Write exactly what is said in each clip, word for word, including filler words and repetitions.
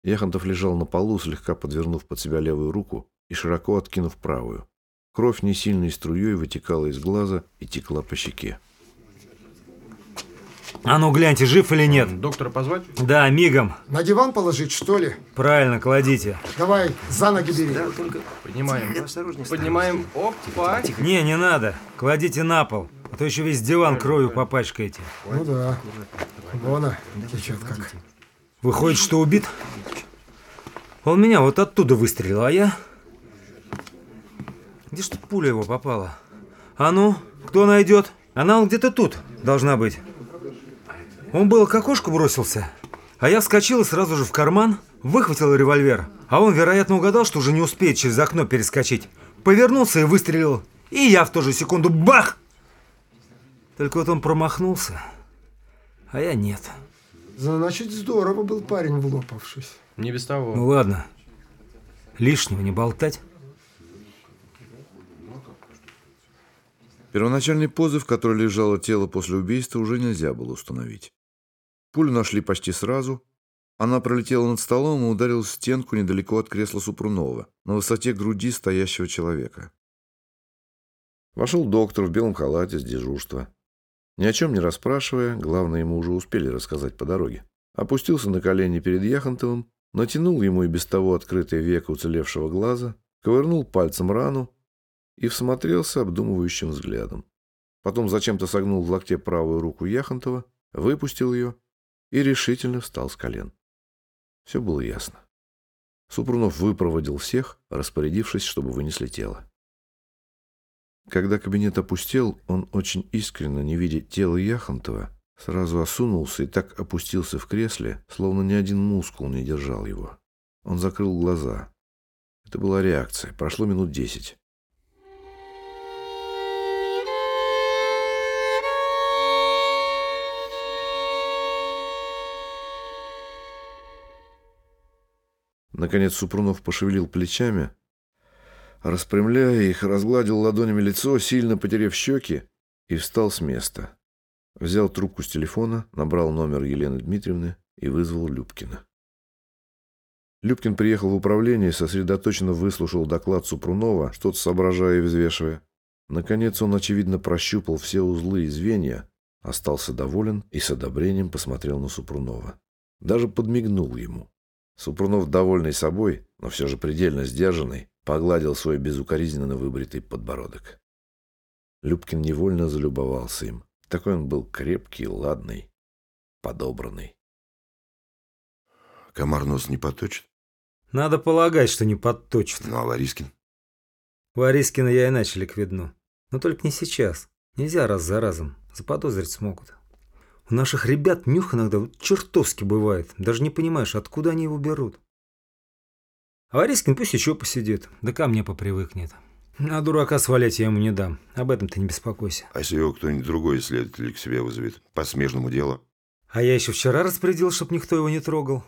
Яхонтов лежал на полу, слегка подвернув под себя левую руку и широко откинув правую. Кровь несильной струей вытекала из глаза и текла по щеке. А ну гляньте, жив или нет? Доктора позвать? Да, мигом. На диван положить, что ли? Правильно, кладите. Давай, за ноги бери. Да, только поднимаем. Осторожнее. Поднимаем. Опа. Не, не надо. Кладите на пол. А то еще весь диван кровью попачкаете. Ну да. Вон она течет как. Выходит, что убит? Он меня вот оттуда выстрелил, а я... Где ж тут пуля его попала? А ну, кто найдет? Она вот где-то тут должна быть. Он было к окошку бросился, а я вскочил и сразу же в карман выхватил револьвер. А он, вероятно, угадал, что уже не успеет через окно перескочить. Повернулся и выстрелил. И я в ту же секунду бах! Только вот он промахнулся, а я нет. Значит, здорово был парень, влопавшись. Не без того. Ну ладно, лишнего не болтать. Первоначальный позыв, в котором лежало тело после убийства, уже нельзя было установить. Пулю нашли почти сразу. Она пролетела над столом и ударилась в стенку недалеко от кресла Супрунова, на высоте груди стоящего человека. Вошел доктор в белом халате с дежурства. Ни о чем не расспрашивая, главное, ему уже успели рассказать по дороге, опустился на колени перед Яхонтовым, натянул ему и без того открытое веко уцелевшего глаза, ковырнул пальцем рану и всмотрелся обдумывающим взглядом. Потом зачем-то согнул в локте правую руку Яхонтова, выпустил ее и решительно встал с колен. Все было ясно. Супрунов выпроводил всех, распорядившись, чтобы вынесли тело. Когда кабинет опустел, он очень искренне, не видя тела Яхонтова, сразу осунулся и так опустился в кресле, словно ни один мускул не держал его. Он закрыл глаза. Это была реакция. Прошло минут десять. Наконец Супрунов пошевелил плечами, распрямляя их, разгладил ладонями лицо, сильно потеряв щеки, и встал с места. Взял трубку с телефона, набрал номер Елены Дмитриевны и вызвал Любкина. Любкин приехал в управление и сосредоточенно выслушал доклад Супрунова, что-то соображая и взвешивая. Наконец он, очевидно, прощупал все узлы и звенья, остался доволен и с одобрением посмотрел на Супрунова. Даже подмигнул ему. Супрунов, довольный собой, но все же предельно сдержанный, погладил свой безукоризненно выбритый подбородок. Любкин невольно залюбовался им. Такой он был крепкий, ладный, подобранный. Комар нос не подточит? Надо полагать, что не подточит. Ну, а Ларискин? Ларискина я иначе ликвидну. Но только не сейчас. Нельзя раз за разом. Заподозрить смогут. У наших ребят нюх иногда вот чертовски бывает. Даже не понимаешь, откуда они его берут. А Ларискин пусть еще посидит. Да ко мне попривыкнет. А дурака свалять я ему не дам. Об этом ты не беспокойся. А если его кто-нибудь другой следователь к себе вызовет? По смежному делу? А я еще вчера распорядил, чтоб никто его не трогал.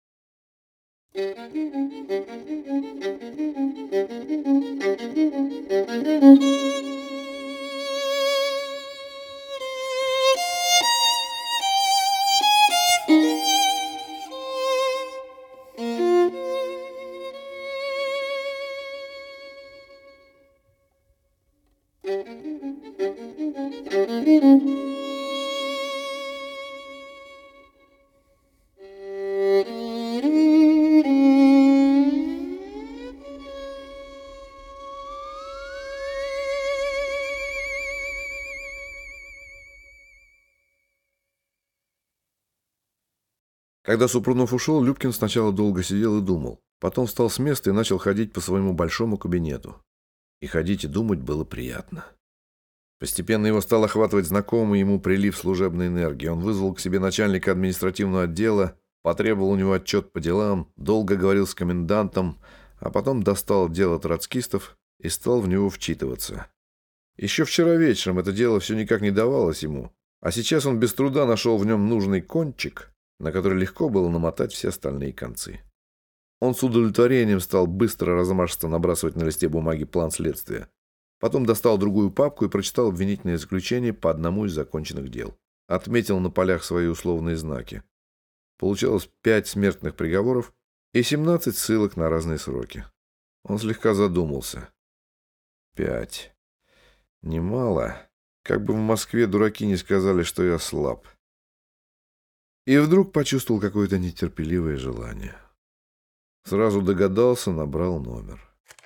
Когда Супрунов ушел, Любкин сначала долго сидел и думал. Потом встал с места и начал ходить по своему большому кабинету. И ходить и думать было приятно. Постепенно его стал охватывать знакомый ему прилив служебной энергии. Он вызвал к себе начальника административного отдела, потребовал у него отчет по делам, долго говорил с комендантом, а потом достал дело троцкистов и стал в него вчитываться. Еще вчера вечером это дело все никак не давалось ему, а сейчас он без труда нашел в нем нужный кончик, на который легко было намотать все остальные концы. Он с удовлетворением стал быстро размашисто набрасывать на листе бумаги план следствия. Потом достал другую папку и прочитал обвинительное заключение по одному из законченных дел. Отметил на полях свои условные знаки. Получалось пять смертных приговоров и семнадцать ссылок на разные сроки. Он слегка задумался. Пять. Немало. Как бы в Москве дураки не сказали, что я слаб. И вдруг почувствовал какое-то нетерпеливое желание. Сразу догадался, набрал номер.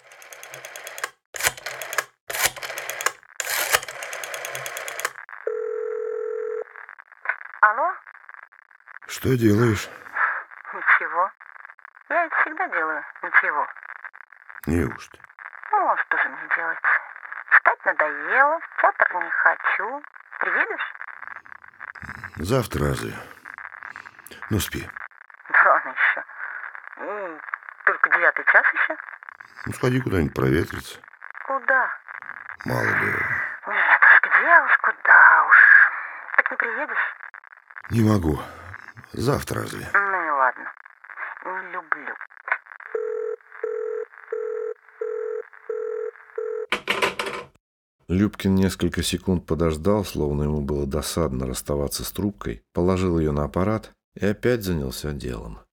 Алло? Что делаешь? Ничего. Я это всегда делаю. Ничего. Неужто? Ну, а что же мне делать? Встать надоело, в театр не хочу. Приедешь? Завтра разве? Ну, спи. Да рано еще. И только девятый час еще. Ну, сходи куда-нибудь проветриться. Куда? Мало ли. Нет уж, где уж, куда уж. Так не приедешь? Не могу. Завтра разве? Ну и ладно. Не люблю. Любкин несколько секунд подождал, словно ему было досадно расставаться с трубкой, положил ее на аппарат и опять занялся делом.